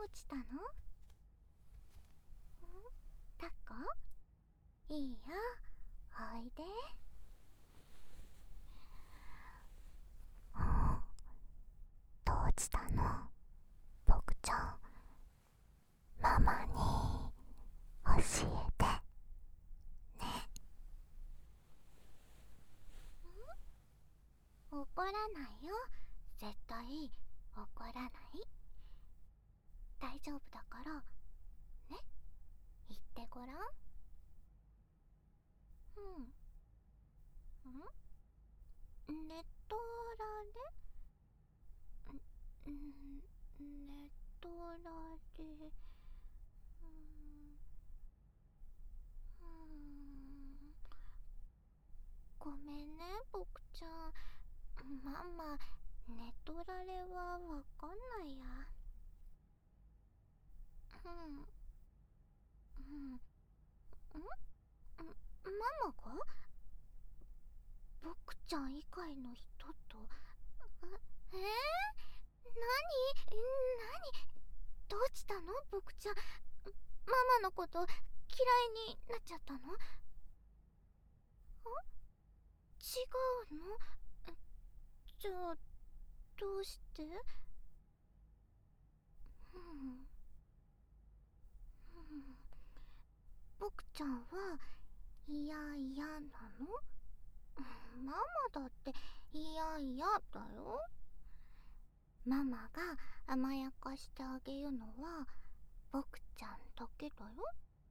落ちたの？タコ？いいよ、おいで。どうしたの？ボクちゃん、ママに教えてね。怒らないよ、絶対怒らない。大丈夫だからね、言ってごらん。ネトラレ？ネトラレ、ごめんね、ボクちゃん。ママ、ネトラレはわかんないや。ママが？ボクちゃん以外の人と？なに？どうしたのボクちゃん。ママのこと嫌いになっちゃったの？違うの？じゃあ、どうして？ボクちゃんは嫌々なの？ママだって嫌々だよ。ママが甘やかしてあげるのはボクちゃんだけだよ。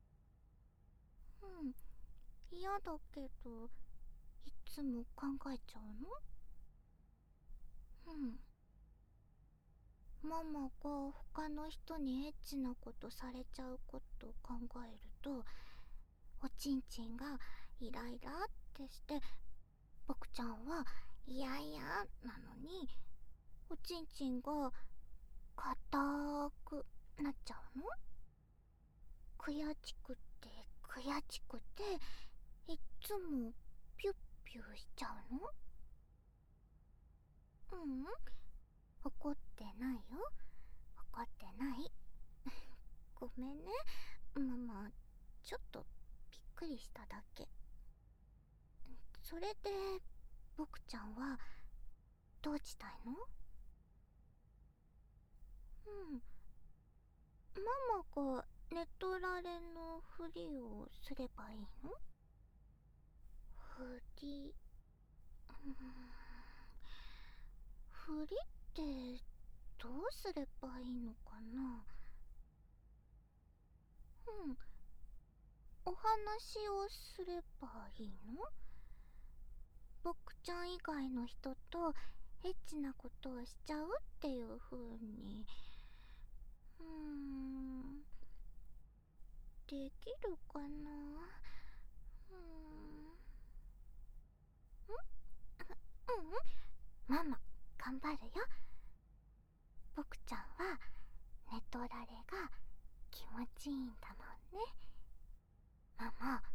嫌だけどいつも考えちゃうの？ママが他の人にエッチなことされちゃうことを考えると、おちんちんがイライラってして、ボクちゃんは嫌々なのに、おちんちんが硬くなっちゃうの？悔しくて悔しくて、いっつもピュッピュしちゃうの？怒ってないよ、怒ってない。ごめんね、ママ、ちょっとびっくりしただけ。それでボクちゃんはどうしたいの？ママがネトラレのふりをすればいいの？ふり、ふりってどうすればいいのかな？お話をすればいいの？ボクちゃん以外の人とエッチなことをしちゃうっていう風に、できるかな？ママ、頑張るよ。ボクちゃんはネトラレが気持ちいいんだもんね。ママ、